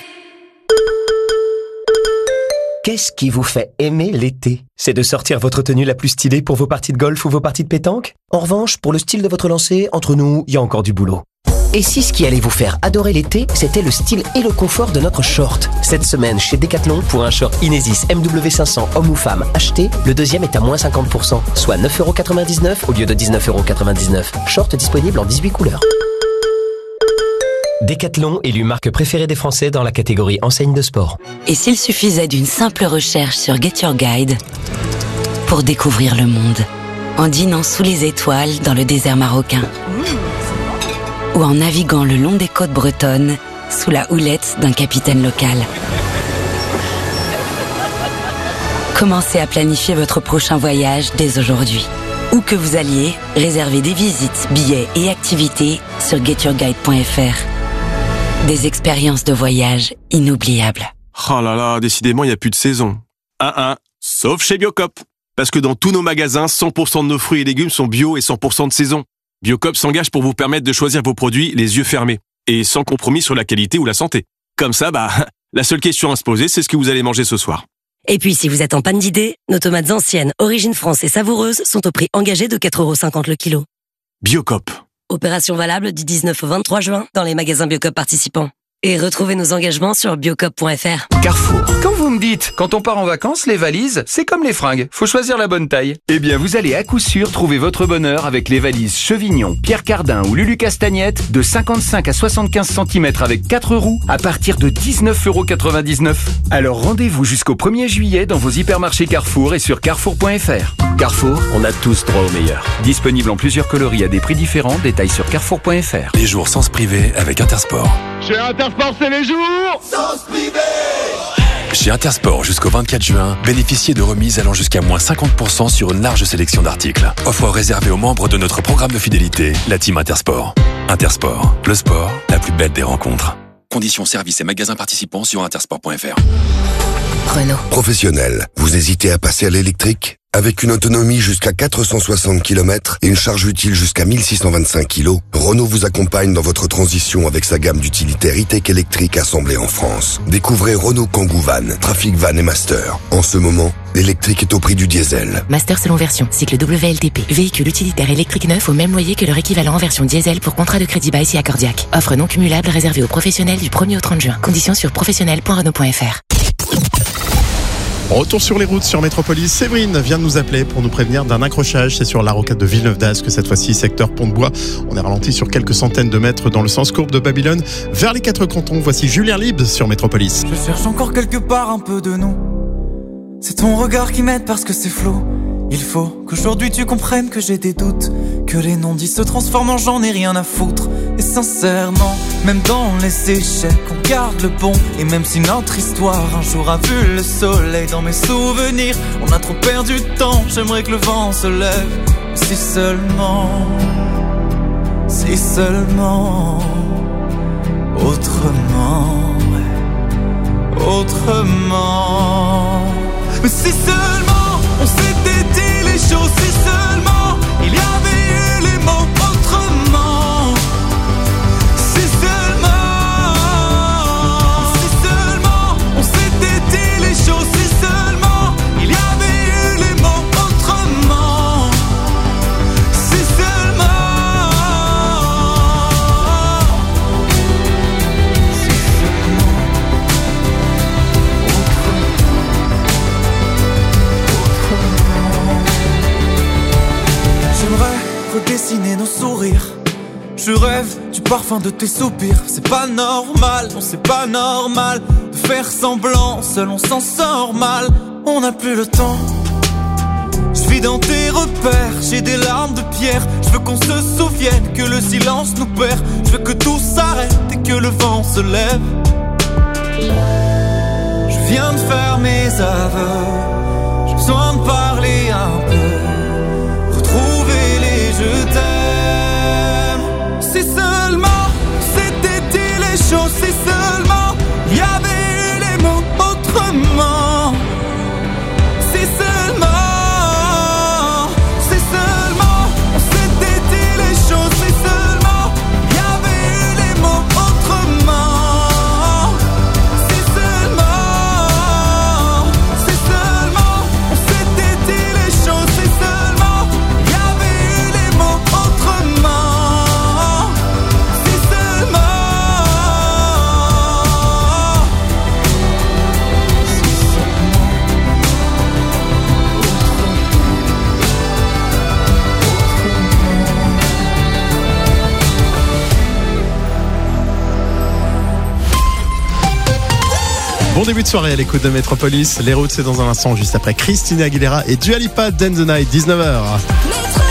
Speaker 28: Qu'est-ce qui vous fait aimer l'été? C'est de sortir votre tenue la plus stylée pour vos parties de golf ou vos parties de pétanque? En revanche, pour le style de votre lancer, entre nous, il y a encore du boulot. Et si ce qui allait vous faire adorer l'été, c'était le style et le confort de notre short? Cette semaine, chez Decathlon, pour un short Inesis M W cinq cents homme ou femme acheté, le deuxième est à moins cinquante pour cent, soit neuf euros quatre-vingt-dix-neuf au lieu de dix-neuf euros quatre-vingt-dix-neuf. Short disponible en dix-huit couleurs. Decathlon, élu marque préférée des Français dans la catégorie enseigne de sport.
Speaker 29: Et s'il suffisait d'une simple recherche sur Get Your Guide pour découvrir le monde, en dînant sous les étoiles dans le désert marocain, ou en naviguant le long des côtes bretonnes sous la houlette d'un capitaine local. Commencez à planifier votre prochain voyage dès aujourd'hui. Où que vous alliez, réservez des visites, billets et activités sur get your guide point f r. Des expériences de voyage inoubliables.
Speaker 30: Oh là là, décidément, il n'y a plus de saison. Un, un, sauf chez Biocop. Parce que dans tous nos magasins, cent pour cent de nos fruits et légumes sont bio et cent pour cent de saison. Biocop s'engage pour vous permettre de choisir vos produits les yeux fermés et sans compromis sur la qualité ou la santé. Comme ça, bah, la seule question à se poser, c'est ce que vous allez manger ce soir.
Speaker 31: Et puis, si vous êtes en panne d'idées, nos tomates anciennes, origine France et savoureuses sont au prix engagé de quatre euros cinquante le kilo.
Speaker 30: Biocop.
Speaker 31: Opération valable du dix-neuf au vingt-trois juin dans les magasins Biocop participants. Et retrouvez nos engagements sur biocop point f r.
Speaker 32: Carrefour. Quand vous me dites, quand on part en vacances, les valises, c'est comme les fringues. Faut choisir la bonne taille. Eh bien, vous allez à coup sûr trouver votre bonheur avec les valises Chevignon, Pierre Cardin ou Lulu Castagnette de cinquante-cinq à soixante-quinze centimètres avec quatre roues à partir de dix-neuf euros quatre-vingt-dix-neuf. Alors rendez-vous jusqu'au premier juillet dans vos hypermarchés Carrefour et sur carrefour point f r. Carrefour, on a tous droit au meilleur. Disponible en plusieurs coloris à des prix différents. Détails sur carrefour point f r.
Speaker 33: Les jours sans se priver avec Intersport.
Speaker 34: Chez Intersport, c'est les jours sans se priver.
Speaker 33: Chez Intersport, jusqu'au vingt-quatre juin, bénéficiez de remises allant jusqu'à moins cinquante pour cent sur une large sélection d'articles. Offre réservée aux membres de notre programme de fidélité, la Team Intersport. Intersport, le sport, la plus belle des rencontres. Conditions, services et magasins participants sur intersport point f r.
Speaker 35: Renault. Professionnel, vous hésitez à passer à l'électrique ?
Speaker 4: Avec une autonomie jusqu'à quatre cent soixante kilomètres et une charge utile jusqu'à mille six cent vingt-cinq kilos, Renault vous accompagne dans votre transition avec sa gamme d'utilitaires e-tech électriques assemblés en France. Découvrez Renault Kangoo Van, Trafic Van et Master. En ce moment, l'électrique est au prix du diesel.
Speaker 2: Master selon version, cycle W L T P. Véhicule utilitaire électrique neuf au même loyer que leur équivalent en version diesel pour contrat de crédit bail si accordiaque. Offre non cumulable réservée aux professionnels du premier au trente juin. Conditions sur professionnel point renault point f r.
Speaker 1: Retour sur les routes sur Métropolis. Séverine vient de nous appeler pour nous prévenir d'un accrochage. C'est sur la rocade de Villeneuve d'Ascq, cette fois-ci secteur Pont-de-Bois. On est ralenti sur quelques centaines de mètres dans le sens courbe de Babylone vers les quatre cantons. Voici Julien Libes sur Métropolis.
Speaker 5: Je cherche encore quelque part un peu de nous. C'est ton regard qui m'aide parce que c'est flou. Il faut qu'aujourd'hui tu comprennes que j'ai des doutes, que les non-dits se transforment en j'en ai rien à foutre. Et sincèrement, même dans les échecs, on garde le bon. Et même si notre histoire un jour a vu le soleil dans mes souvenirs, on a trop perdu de temps, j'aimerais que le vent se lève. Si seulement, si seulement, autrement, autrement. Mais si seulement on s'était dit les choses, si seulement il y avait eu les mots autrement. Si seulement, si seulement on s'était dit les choses, si seulement il y avait eu les mots autrement. Si seulement, si seulement j'aimerais redessiner nos sourires. Je rêve du parfum de tes soupirs. C'est pas normal, non c'est pas normal de faire semblant, seul on s'en sort mal. On n'a plus le temps. Je vis dans tes repères, j'ai des larmes de pierre. Je veux qu'on se souvienne que le silence nous perd. Je veux que tout s'arrête et que le vent se lève. Je viens de faire mes aveux, j'ai besoin de parler un peu, retrouver les je t'aime. Si seulement c'était dit les choses, si seulement il y avait eu les mots autrement. Si seulement, si seulement on s'était dit les choses, si seulement il y avait eu les mots autrement. Si seulement, si seulement on s'était dit les choses, si seulement il y avait eu les mots autrement. Si seulement, si seulement.
Speaker 1: Bon début de soirée à l'écoute de Métropolis. Les routes, c'est dans un instant, juste après Christina Aguilera et Dua Lipa, Dance the Night, dix-neuf heures.